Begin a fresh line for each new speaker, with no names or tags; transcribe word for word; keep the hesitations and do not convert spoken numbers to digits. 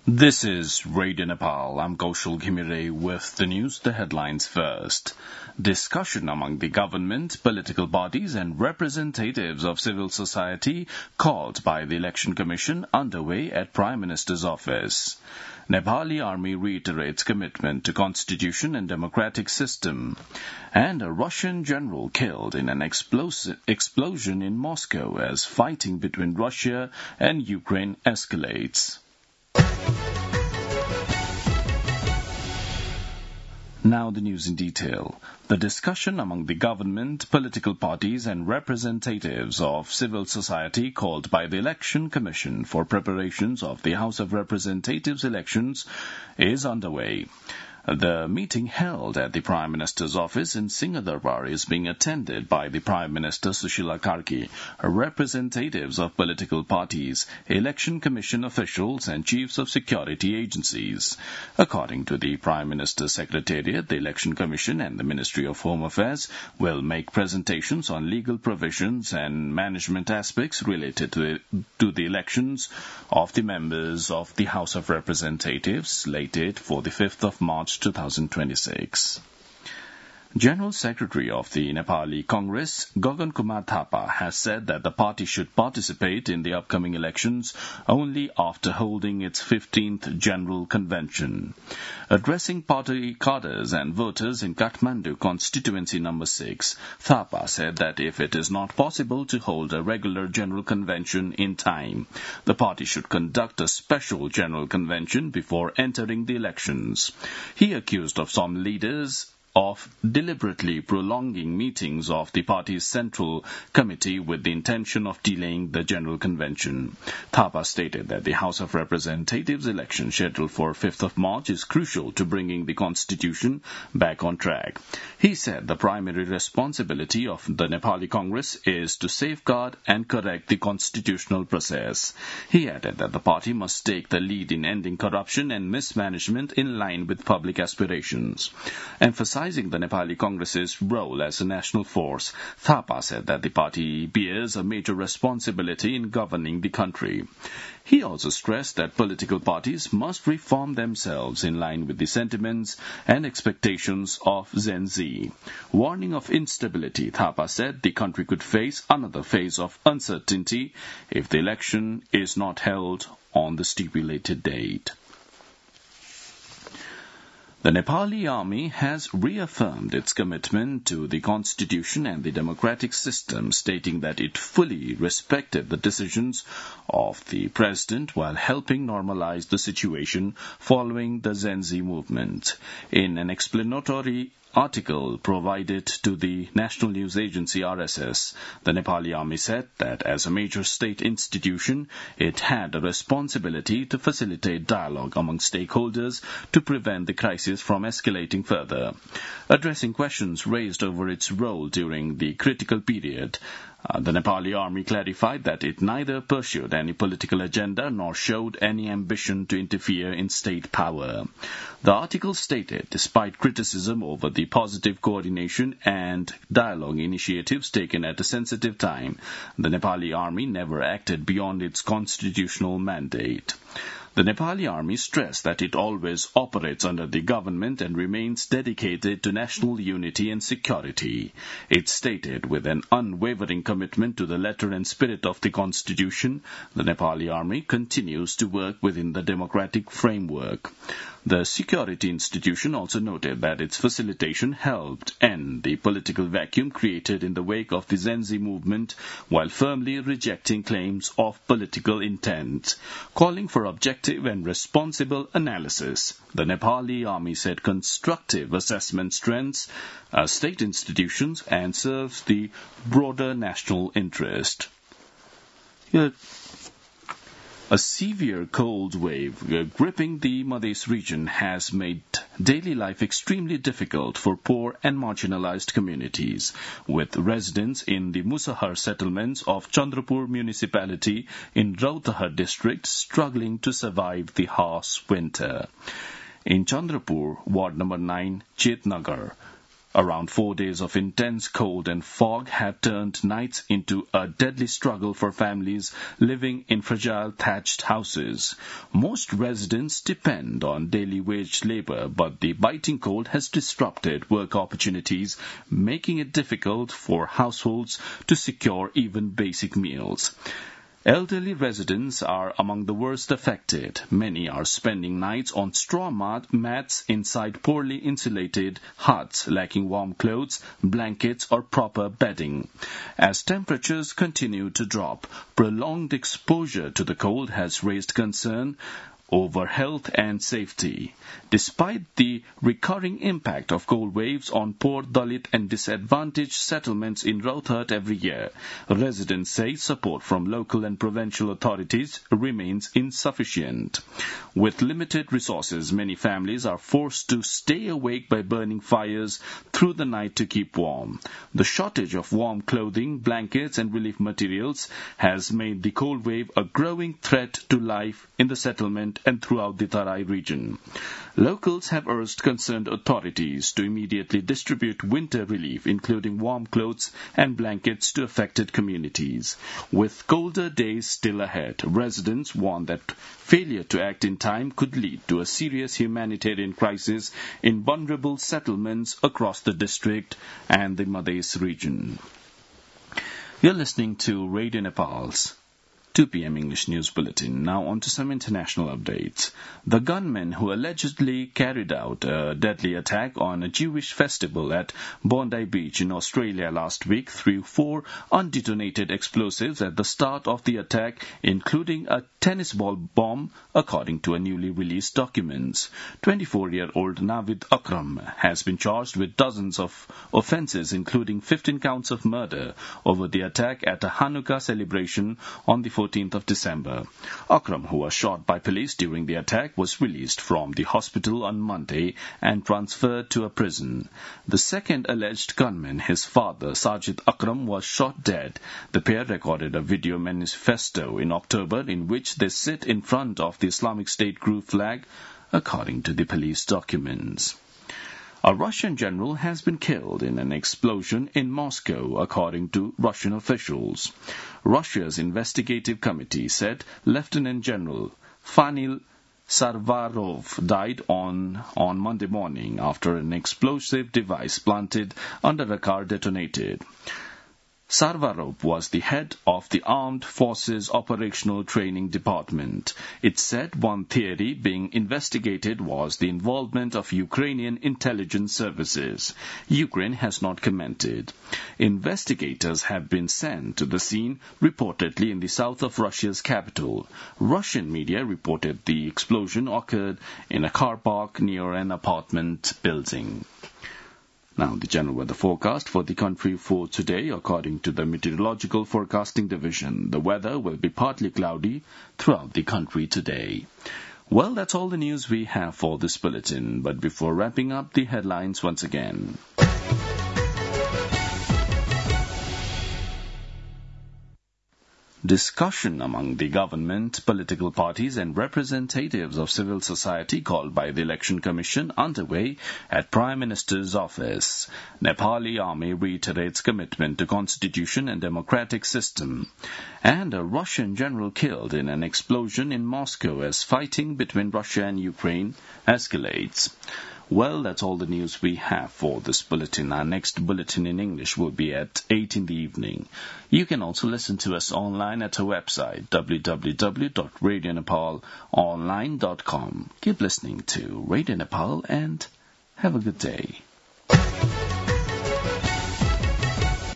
This is Radio Nepal. I'm Kaushal Ghimire with the news, the headlines first. Discussion among the government, political bodies and representatives of civil society called by the Election Commission underway at Prime Minister's office. Nepali Army reiterates commitment to constitution and democratic system. And a Russian general killed in an explos- explosion in Moscow as fighting between Russia and Ukraine escalates. Now the news in detail. The discussion among the government, political parties and representatives of civil society called by the Election Commission for preparations of the House of Representatives elections is underway. The meeting held at the Prime Minister's office in Singhadarbar is being attended by the Prime Minister Sushila Karki, representatives of political parties, Election Commission officials and chiefs of security agencies. According to the Prime Minister's Secretariat, the Election Commission and the Ministry of Home Affairs will make presentations on legal provisions and management aspects related to the, to the elections of the members of the House of Representatives slated for the fifth of March twenty twenty-six. General Secretary of the Nepali Congress, Gagan Kumar Thapa, has said that the party should participate in the upcoming elections only after holding its fifteenth General Convention. Addressing party cadres and voters in Kathmandu constituency number six, Thapa said that if it is not possible to hold a regular General Convention in time, the party should conduct a special General Convention before entering the elections. He accused of some leaders of deliberately prolonging meetings of the party's Central Committee with the intention of delaying the General Convention. Thapa stated that the House of Representatives election scheduled for fifth of March is crucial to bringing the constitution back on track. He said the primary responsibility of the Nepali Congress is to safeguard and correct the constitutional process. He added that the party must take the lead in ending corruption and mismanagement in line with public aspirations. Emphasizing the Nepali Congress's role as a national force, Thapa said that the party bears a major responsibility in governing the country. He also stressed that political parties must reform themselves in line with the sentiments and expectations of Gen Z. Warning of instability, Thapa said the country could face another phase of uncertainty if the election is not held on the stipulated date. The Nepali Army has reaffirmed its commitment to the constitution and the democratic system, stating that it fully respected the decisions of the president while helping normalize the situation following the Gen Z movement. In an explanatory article provided to the National News Agency R S S, the Nepali Army said that as a major state institution, it had a responsibility to facilitate dialogue among stakeholders to prevent the crisis from escalating further. Addressing questions raised over its role during the critical period, Uh, the Nepali Army clarified that it neither pursued any political agenda nor showed any ambition to interfere in state power. The article stated, despite criticism over the positive coordination and dialogue initiatives taken at a sensitive time, the Nepali Army never acted beyond its constitutional mandate. The Nepali Army stressed that it always operates under the government and remains dedicated to national unity and security. It stated, with an unwavering commitment to the letter and spirit of the Constitution, the Nepali Army continues to work within the democratic framework. The security institution also noted that its facilitation helped end the political vacuum created in the wake of the Gen Z movement while firmly rejecting claims of political intent. Calling for objective and responsible analysis, the Nepali Army said constructive assessment strengthens uh, state institutions and serves the broader national interest. Here, a severe cold wave gripping the Madhes region has made daily life extremely difficult for poor and marginalized communities, with residents in the Musahar settlements of Chandrapur municipality in Rautahar district struggling to survive the harsh winter. In Chandrapur, Ward number nine, Chetnagar, Around four days of intense cold and fog had turned nights into a deadly struggle for families living in fragile thatched houses. Most residents depend on daily wage labor, but the biting cold has disrupted work opportunities, making it difficult for households to secure even basic meals. Elderly residents are among the worst affected. Many are spending nights on straw mat mats inside poorly insulated huts, lacking warm clothes, blankets, or proper bedding. As temperatures continue to drop, prolonged exposure to the cold has raised concern over health and safety. Despite the recurring impact of cold waves on poor Dalit and disadvantaged settlements in Rohtak every year, residents say support from local and provincial authorities remains insufficient. With limited resources, many families are forced to stay awake by burning fires through the night to keep warm. The shortage of warm clothing, blankets, and relief materials has made the cold wave a growing threat to life in the settlement and throughout the Tarai region. Locals have urged concerned authorities to immediately distribute winter relief, including warm clothes and blankets, to affected communities. With colder days still ahead, residents warn that failure to act in time could lead to a serious humanitarian crisis in vulnerable settlements across the district and the Madhes region. You're listening to Radio Nepal's two p.m. English News Bulletin. Now on to some international updates. The gunmen who allegedly carried out a deadly attack on a Jewish festival at Bondi Beach in Australia last week threw four undetonated explosives at the start of the attack, including a tennis ball bomb, according to a newly released documents. twenty-four-year-old Navid Akram has been charged with dozens of offences, including fifteen counts of murder, over the attack at a Hanukkah celebration on the fourteenth of December. Akram, who was shot by police during the attack, was released from the hospital on Monday and transferred to a prison. The second alleged gunman, his father, Sajid Akram, was shot dead. The pair recorded a video manifesto in October in which they sit in front of the Islamic State group flag, according to the police documents. A Russian general has been killed in an explosion in Moscow, according to Russian officials. Russia's investigative committee said Lieutenant General Fanil Sarvarov died on, on Monday morning after an explosive device planted under a car detonated. Sarvarov was the head of the Armed Forces Operational Training Department. It said one theory being investigated was the involvement of Ukrainian intelligence services. Ukraine has not commented. Investigators have been sent to the scene, reportedly in the south of Russia's capital. Russian media reported the explosion occurred in a car park near an apartment building. Now, the general weather forecast for the country for today, according to the Meteorological Forecasting Division. The weather will be partly cloudy throughout the country today. Well, that's all the news we have for this bulletin. But before wrapping up, the headlines once again. Discussion among the government, political parties and representatives of civil society called by the Election Commission underway at Prime Minister's office. Nepali army reiterates commitment to constitution and democratic system. And a Russian general killed in an explosion in Moscow as fighting between Russia and Ukraine escalates. Well, that's all the news we have for this bulletin. Our next bulletin in English will be at eight in the evening. You can also listen to us online at our website, w w w dot radio nepal online dot com. Keep listening to Radio Nepal and have a good day.